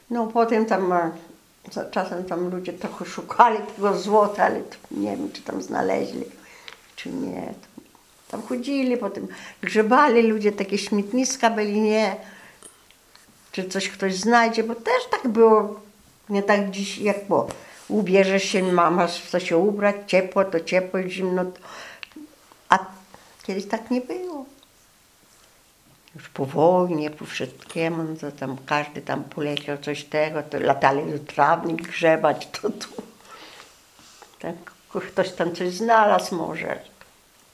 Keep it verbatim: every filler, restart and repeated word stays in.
No potem tam e, za czasem tam ludzie trochę szukali tego złota, ale to nie wiem, czy tam znaleźli, czy nie. Tam chodzili, potem grzebali ludzie, takie śmietniska byli, nie? Czy coś ktoś znajdzie, bo też tak było, nie tak dziś jak było. Ubierzesz się, masz w co się ubrać, ciepło to ciepło, zimno to... A kiedyś tak nie było. Już po wojnie, po wszystkiemu, no to tam każdy tam poleciał coś tego, to latali do trawnik grzebać, to tu. Tak, ktoś tam coś znalazł może.